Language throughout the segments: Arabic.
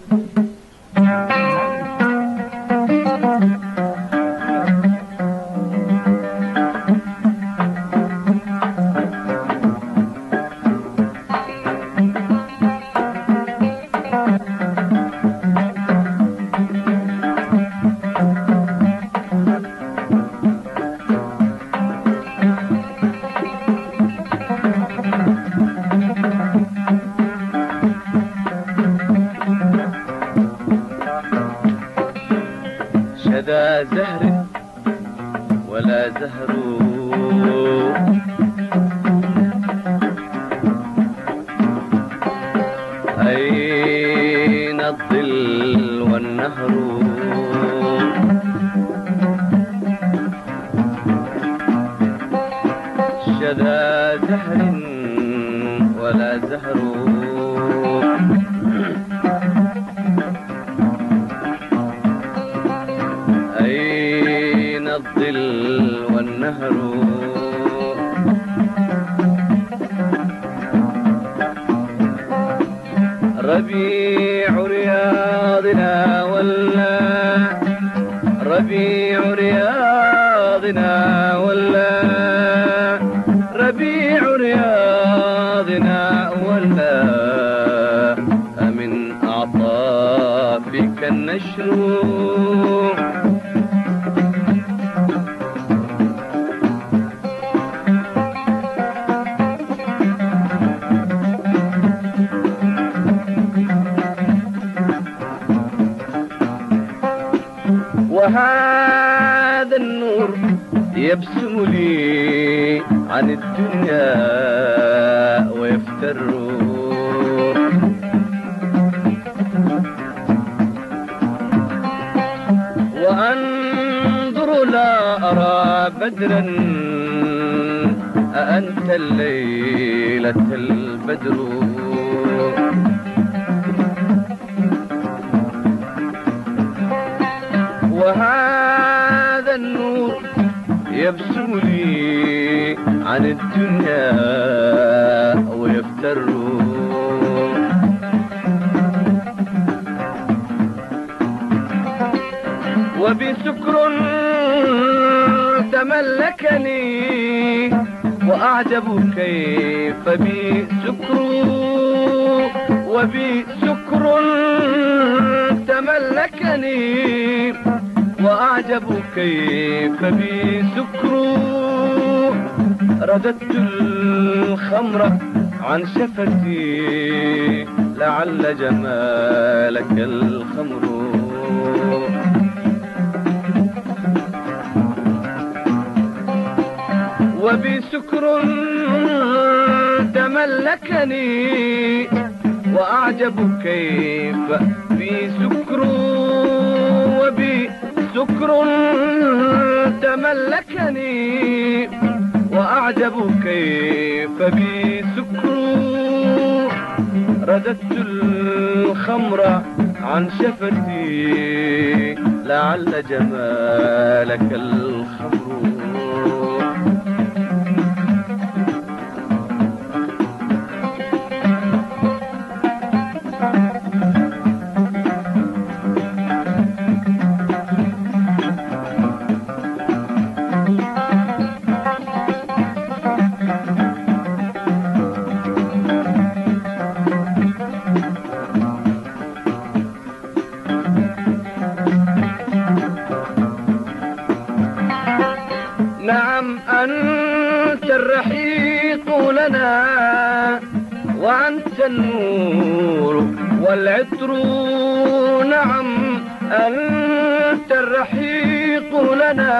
شذا زهر ولا زهر أين الظل والنهر شذا زهر ولا زهر أين الظل والنهر ربيع رياضنا ولا ربيع رياضنا ولا ربيع رياضنا ولا أمن أعطافك النشر وهذا النور يبسم لي عن الدنيا ويفتر وأنظر لا أرى بدرا أأنت الليلة البدر وهذا النور يبسم لي عن الدنيا ويفتر وبسكر تملكني وأعجب كيف بي سكر وبسكر تملكني وأعجب كيف بي سكر رددت الخمر عن شفتي لعل جمالك الخمر وبسكر تملكني وأعجب كيف بي سكر وبسكر تملكني وأعجب كيف بي سكر رددت الخمر عن شفتي لعل جمالك الخمر نعم أنت الرحيق لنا وأنت النور والعطر نعم أنت الرحيق لنا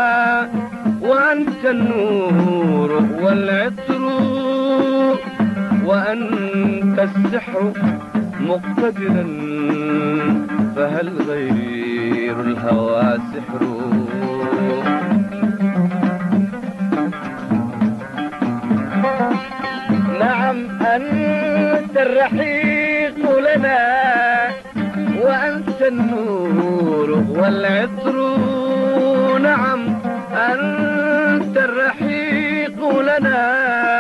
وأنت النور والعطر وأنت السحر مقتدرا فهل غير الهوى سحر نعم أنت الرحيق لنا وأنت النور والعطر نعم أنت الرحيق لنا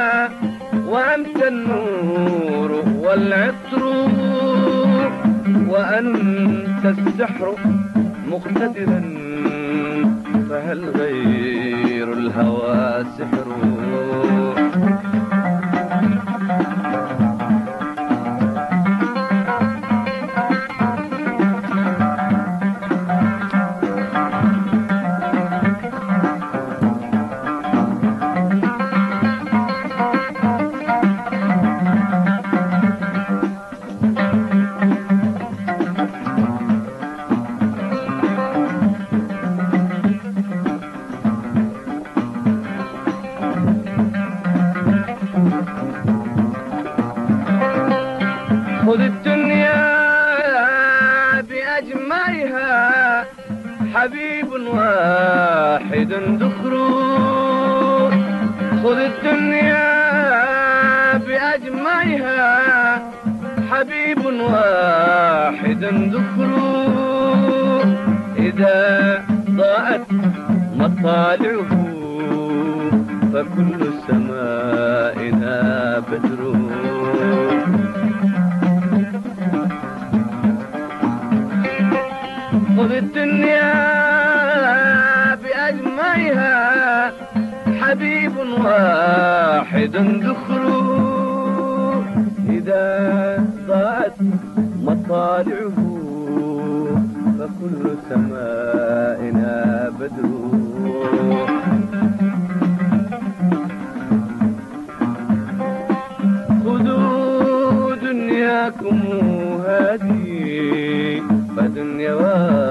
وأنت النور والعطر وأنت السحر مقتدرا، فهل غير الهوى سحر؟ خذ الدنيا بأجمعها، حبيب واحد ذكر. خذ الدنيا بأجمعها، حبيب واحد ذكر. إذا ضاءت مطالعه فكل سمائنا بدر. خذ الدنيا بأجمعها، حبيب واحد ذكر. إذا ضاءت مطالعه فكل سمائنا بدر. خذوا دنياكم هذه فدنيا